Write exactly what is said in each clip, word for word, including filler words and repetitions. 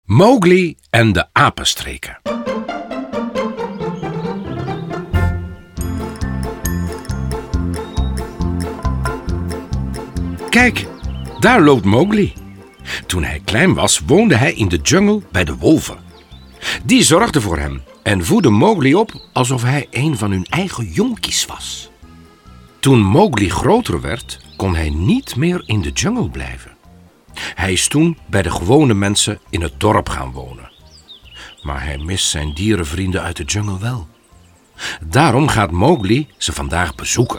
Mowgli en de apenstreken. Kijk, daar loopt Mowgli. Toen hij klein was, woonde hij in de jungle bij de wolven. Die zorgden voor hem en voedden Mowgli op alsof hij een van hun eigen jonkies was. Toen Mowgli groter werd, kon hij niet meer in de jungle blijven. Hij is toen bij de gewone mensen in het dorp gaan wonen. Maar hij mist zijn dierenvrienden uit de jungle wel. Daarom gaat Mowgli ze vandaag bezoeken.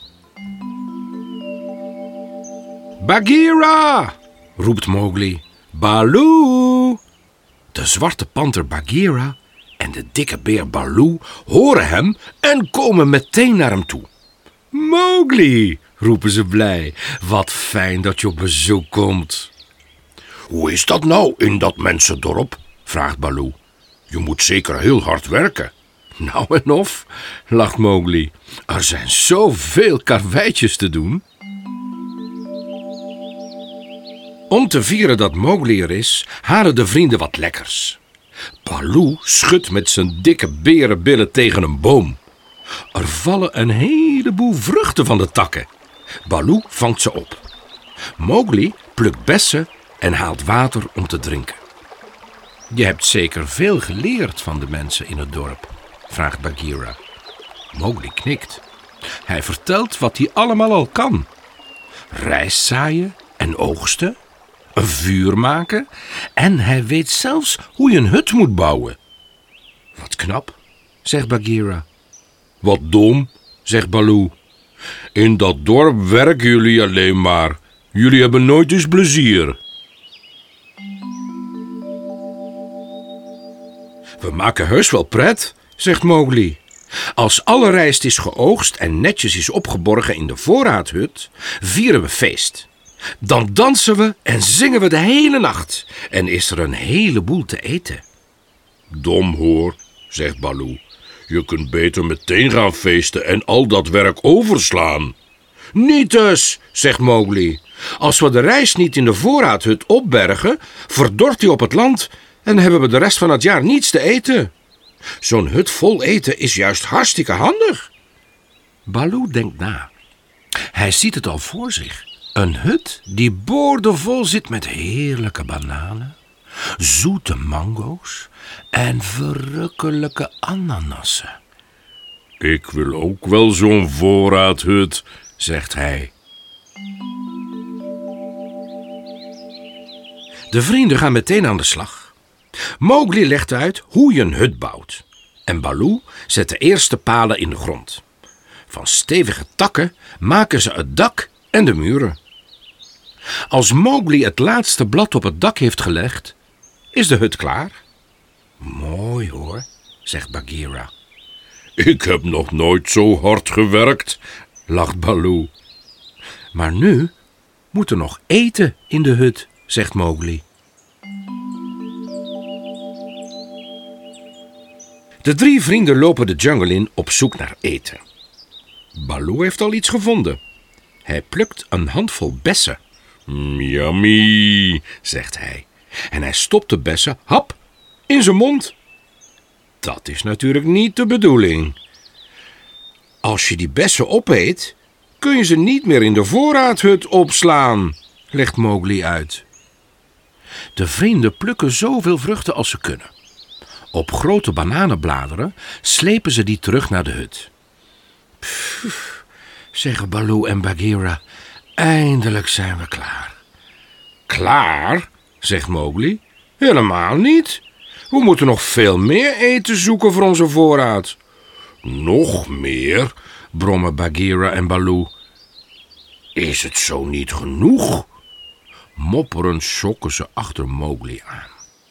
Bagheera! Roept Mowgli. Baloo! De zwarte panter Bagheera en de dikke beer Baloo horen hem en komen meteen naar hem toe. Mowgli, roepen ze blij. Wat fijn dat je op bezoek komt. Hoe is dat nou in dat mensendorp? Vraagt Baloo. Je moet zeker heel hard werken. Nou en of, lacht Mowgli. Er zijn zoveel karweitjes te doen. Om te vieren dat Mowgli er is, halen de vrienden wat lekkers. Baloo schudt met zijn dikke berenbillen tegen een boom. Er vallen een heleboel vruchten van de takken. Baloo vangt ze op. Mowgli plukt bessen en haalt water om te drinken. Je hebt zeker veel geleerd van de mensen in het dorp, vraagt Bagheera. Mowgli knikt. Hij vertelt wat hij allemaal al kan. Rijst zaaien en oogsten, een vuur maken en hij weet zelfs hoe je een hut moet bouwen. Wat knap, zegt Bagheera. Wat dom, zegt Baloo. In dat dorp werken jullie alleen maar. Jullie hebben nooit eens plezier. We maken heus wel pret, zegt Mowgli. Als alle rijst is geoogst en netjes is opgeborgen in de voorraadhut, vieren we feest. Dan dansen we en zingen we de hele nacht en is er een heleboel te eten. Dom hoor, zegt Baloo. Je kunt beter meteen gaan feesten en al dat werk overslaan. Niet dus, zegt Mowgli. Als we de rijst niet in de voorraadhut opbergen, verdort die op het land en hebben we de rest van het jaar niets te eten. Zo'n hut vol eten is juist hartstikke handig. Baloo denkt na. Hij ziet het al voor zich. Een hut die boordevol zit met heerlijke bananen, zoete mango's en verrukkelijke ananassen. Ik wil ook wel zo'n voorraadhut, zegt hij. De vrienden gaan meteen aan de slag. Mowgli legt uit hoe je een hut bouwt. En Baloo zet de eerste palen in de grond. Van stevige takken maken ze het dak en de muren. Als Mowgli het laatste blad op het dak heeft gelegd, is de hut klaar. Mooi hoor, zegt Bagheera. Ik heb nog nooit zo hard gewerkt, lacht Baloo. Maar nu moet er nog eten in de hut, zegt Mowgli. De drie vrienden lopen de jungle in op zoek naar eten. Baloo heeft al iets gevonden. Hij plukt een handvol bessen. Yummy, zegt hij. En hij stopt de bessen, hap, in zijn mond. Dat is natuurlijk niet de bedoeling. Als je die bessen opeet, kun je ze niet meer in de voorraadhut opslaan, legt Mowgli uit. De vrienden plukken zoveel vruchten als ze kunnen. Op grote bananenbladeren slepen ze die terug naar de hut. Pff, zeggen Baloo en Bagheera. Eindelijk zijn we klaar. Klaar, zegt Mowgli. Helemaal niet. We moeten nog veel meer eten zoeken voor onze voorraad. Nog meer, brommen Bagheera en Baloo. Is het zo niet genoeg? Mopperend schokken ze achter Mowgli aan.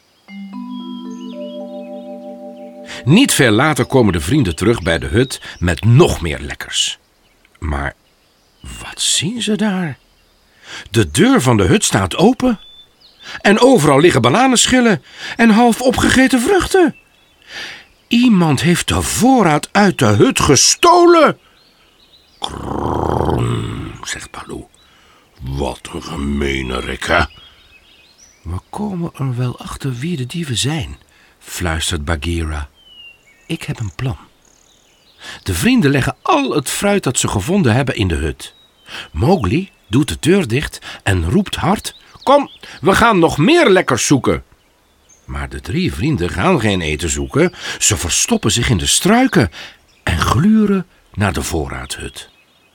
Niet veel later komen de vrienden terug bij de hut met nog meer lekkers. Maar wat zien ze daar? De deur van de hut staat open. En overal liggen bananenschillen en half opgegeten vruchten. Iemand heeft de voorraad uit de hut gestolen. Krrrr, zegt Baloo. Wat een gemeenerik, hè? We komen er wel achter wie de dieven zijn, fluistert Bagheera. Ik heb een plan. De vrienden leggen al het fruit dat ze gevonden hebben in de hut. Mowgli doet de deur dicht en roept hard: kom, we gaan nog meer lekkers zoeken. Maar de drie vrienden gaan geen eten zoeken. Ze verstoppen zich in de struiken en gluren naar de voorraadhut.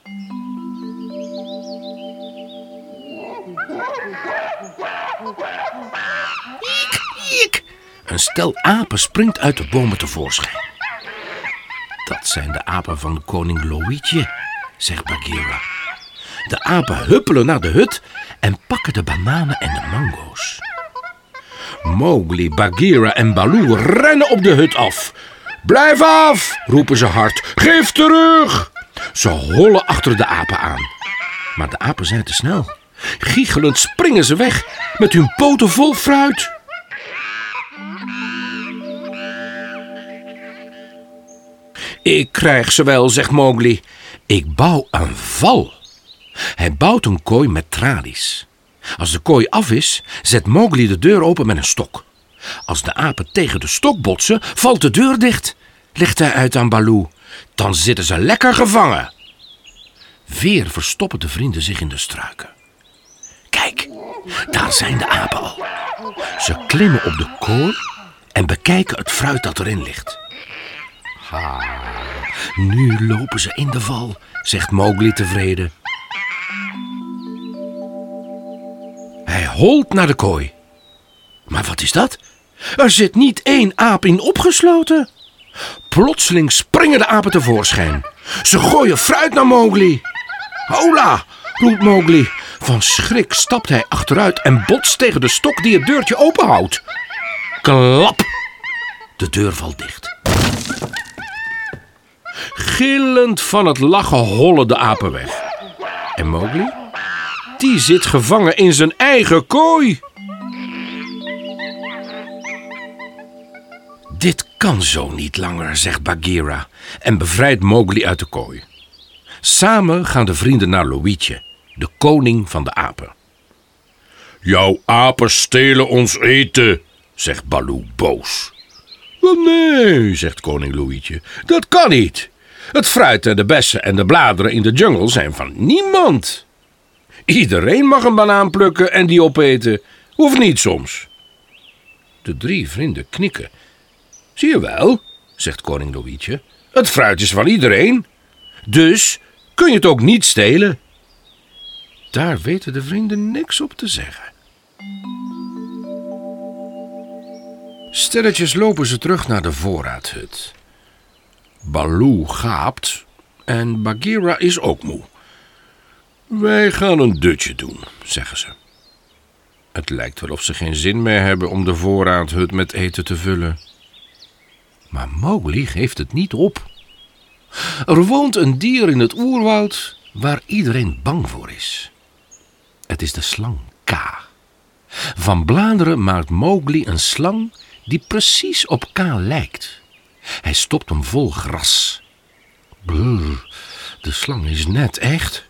Iek, iek. Een stel apen springt uit de bomen tevoorschijn. Dat zijn de apen van koning Loietje, zegt Bagheera. De apen huppelen naar de hut en pakken de bananen en de mango's. Mowgli, Bagheera en Baloo rennen op de hut af. Blijf af, roepen ze hard. Geef terug! Ze hollen achter de apen aan. Maar de apen zijn te snel. Giechelend springen ze weg met hun poten vol fruit. Ik krijg ze wel, zegt Mowgli. Ik bouw een val. Hij bouwt een kooi met tralies. Als de kooi af is, zet Mowgli de deur open met een stok. Als de apen tegen de stok botsen, valt de deur dicht, legt hij uit aan Baloo. Dan zitten ze lekker gevangen. Weer verstoppen de vrienden zich in de struiken. Kijk, daar zijn de apen al. Ze klimmen op de kooi en bekijken het fruit dat erin ligt. Ha, nu lopen ze in de val, zegt Mowgli tevreden. Hij holt naar de kooi. Maar wat is dat? Er zit niet één aap in opgesloten. Plotseling springen de apen tevoorschijn. Ze gooien fruit naar Mowgli. Hola, roept Mowgli. Van schrik stapt hij achteruit en botst tegen de stok die het deurtje openhoudt. Klap! De deur valt dicht. Gillend van het lachen hollen de apen weg. En Mowgli? Die zit gevangen in zijn eigen kooi. Dit kan zo niet langer, zegt Bagheera en bevrijdt Mowgli uit de kooi. Samen gaan de vrienden naar Loietje, de koning van de apen. Jouw apen stelen ons eten, zegt Baloo boos. Wel nee, zegt koning Loietje, dat kan niet. Het fruit en de bessen en de bladeren in de jungle zijn van niemand. Iedereen mag een banaan plukken en die opeten. Hoeft niet soms. De drie vrienden knikken. Zie je wel, zegt koning Loietje, het fruit is van iedereen. Dus kun je het ook niet stelen. Daar weten de vrienden niks op te zeggen. Stilletjes lopen ze terug naar de voorraadhut. Baloo gaapt en Bagheera is ook moe. Wij gaan een dutje doen, zeggen ze. Het lijkt wel of ze geen zin meer hebben om de voorraadhut met eten te vullen. Maar Mowgli geeft het niet op. Er woont een dier in het oerwoud waar iedereen bang voor is. Het is de slang Kaa. Van bladeren maakt Mowgli een slang die precies op Kaa lijkt. Hij stopt hem vol gras. Brrr, de slang is net echt.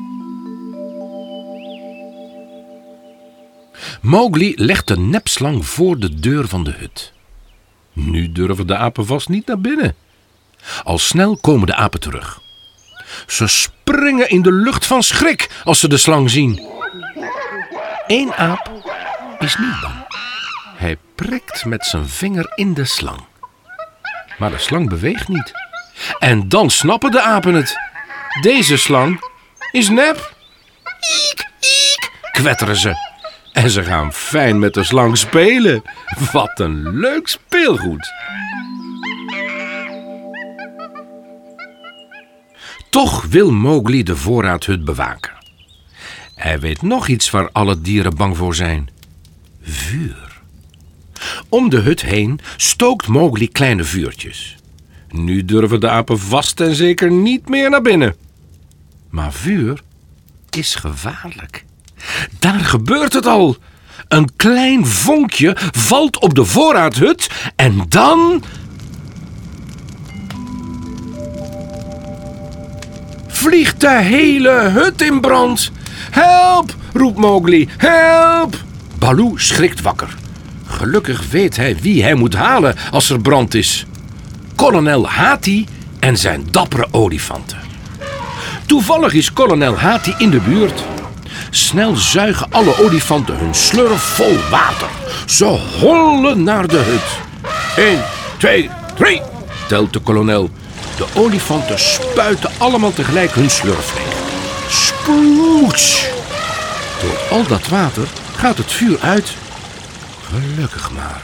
Mowgli legt de nepslang voor de deur van de hut. Nu durven de apen vast niet naar binnen. Al snel komen de apen terug. Ze springen in de lucht van schrik als ze de slang zien. Eén aap is niet bang. Hij prikt met zijn vinger in de slang. Maar de slang beweegt niet. En dan snappen de apen het. Deze slang is nep. Iek, iek, kwetteren ze. En ze gaan fijn met de slang spelen. Wat een leuk speelgoed. Toch wil Mowgli de voorraadhut bewaken. Hij weet nog iets waar alle dieren bang voor zijn. Vuur. Om de hut heen stookt Mowgli kleine vuurtjes. Nu durven de apen vast en zeker niet meer naar binnen. Maar vuur is gevaarlijk. Daar gebeurt het al. Een klein vonkje valt op de voorraadhut en dan... vliegt de hele hut in brand. Help, roept Mowgli, help! Baloo schrikt wakker. Gelukkig weet hij wie hij moet halen als er brand is. Kolonel Hati en zijn dappere olifanten. Toevallig is kolonel Hati in de buurt. Snel zuigen alle olifanten hun slurf vol water. Ze hollen naar de hut. Eén, twee, drie, telt de kolonel. De olifanten spuiten allemaal tegelijk hun slurf leeg. Sploots! Door al dat water gaat het vuur uit. Gelukkig maar.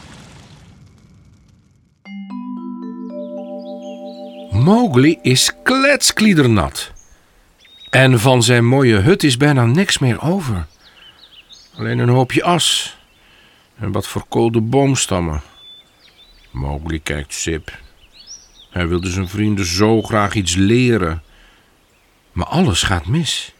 Mowgli is kletskliedernat. En van zijn mooie hut is bijna niks meer over. Alleen een hoopje as. En wat verkoolde boomstammen. Mowgli kijkt sip. Hij wilde zijn vrienden zo graag iets leren. Maar alles gaat mis.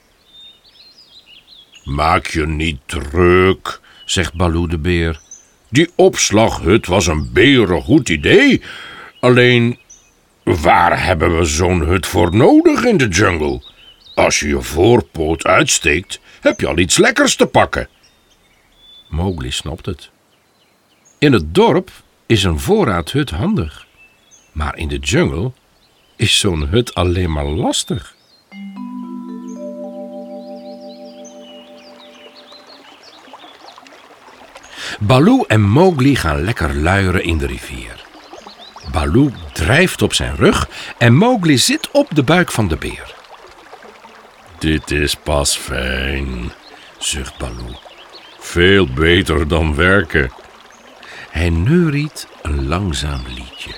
Maak je niet druk, zegt Baloo de beer. Die opslaghut was een berengoed idee. Alleen, waar hebben we zo'n hut voor nodig in de jungle? Als je je voorpoot uitsteekt, heb je al iets lekkers te pakken. Mowgli snapt het. In het dorp is een voorraadhut handig. Maar in de jungle is zo'n hut alleen maar lastig. Baloo en Mowgli gaan lekker luieren in de rivier. Baloo drijft op zijn rug en Mowgli zit op de buik van de beer. Dit is pas fijn, zucht Baloo. Veel beter dan werken. Hij neuriet een langzaam liedje.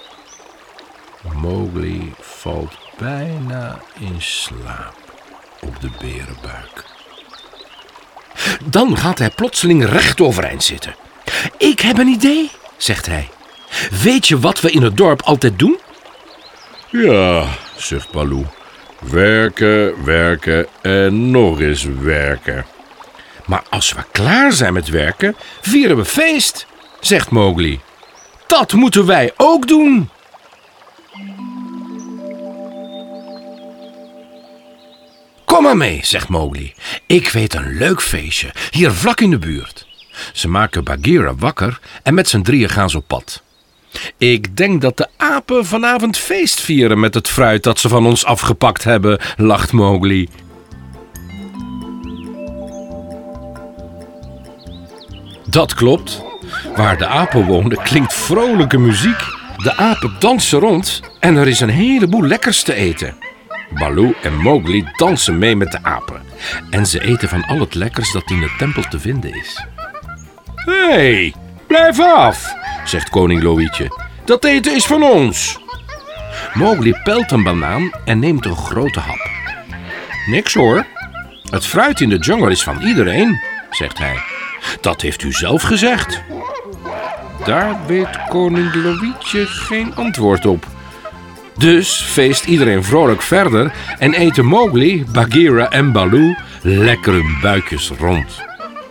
Mowgli valt bijna in slaap op de berenbuik. Dan gaat hij plotseling recht overeind zitten. Ik heb een idee, zegt hij. Weet je wat we in het dorp altijd doen? Ja, zucht Baloo. Werken, werken en nog eens werken. Maar als we klaar zijn met werken, vieren we feest, zegt Mowgli. Dat moeten wij ook doen. Kom maar mee, zegt Mowgli. Ik weet een leuk feestje, hier vlak in de buurt. Ze maken Bagheera wakker en met z'n drieën gaan ze op pad. Ik denk dat de apen vanavond feest vieren met het fruit dat ze van ons afgepakt hebben, lacht Mowgli. Dat klopt. Waar de apen woonden klinkt vrolijke muziek. De apen dansen rond en er is een heleboel lekkers te eten. Baloo en Mowgli dansen mee met de apen. En ze eten van al het lekkers dat in de tempel te vinden is. Hé, hey, blijf af, zegt koning Loietje. Dat eten is van ons. Mowgli pelt een banaan en neemt een grote hap. Niks hoor. Het fruit in de jungle is van iedereen, zegt hij. Dat heeft u zelf gezegd. Daar weet koning Loietje geen antwoord op. Dus feest iedereen vrolijk verder en eten Mowgli, Bagheera en Baloo lekker hun buikjes rond.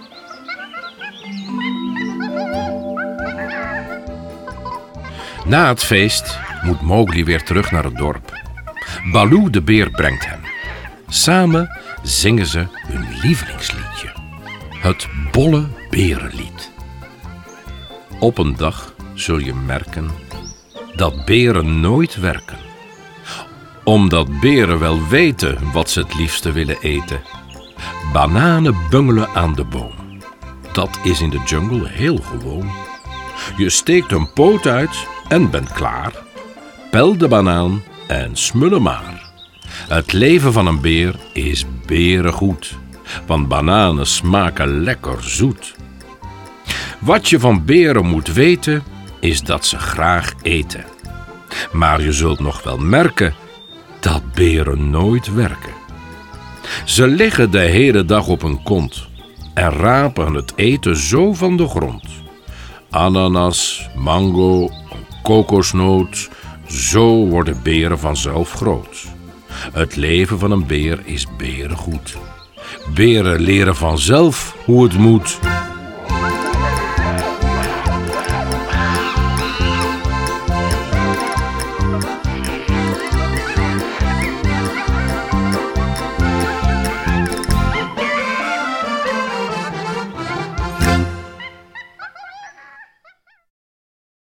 Na het feest moet Mowgli weer terug naar het dorp. Baloo de beer brengt hem. Samen zingen ze hun lievelingsliedje. Het Bolle Berenlied. Op een dag zul je merken dat beren nooit werken. Omdat beren wel weten wat ze het liefste willen eten. Bananen bungelen aan de boom. Dat is in de jungle heel gewoon. Je steekt een poot uit en bent klaar. Pel de banaan en smullen maar. Het leven van een beer is berengoed. Want bananen smaken lekker zoet. Wat je van beren moet weten, is dat ze graag eten. Maar je zult nog wel merken dat beren nooit werken. Ze liggen de hele dag op hun kont en rapen het eten zo van de grond. Ananas, mango, kokosnoot, zo worden beren vanzelf groot. Het leven van een beer is berengoed. Beren leren vanzelf hoe het moet.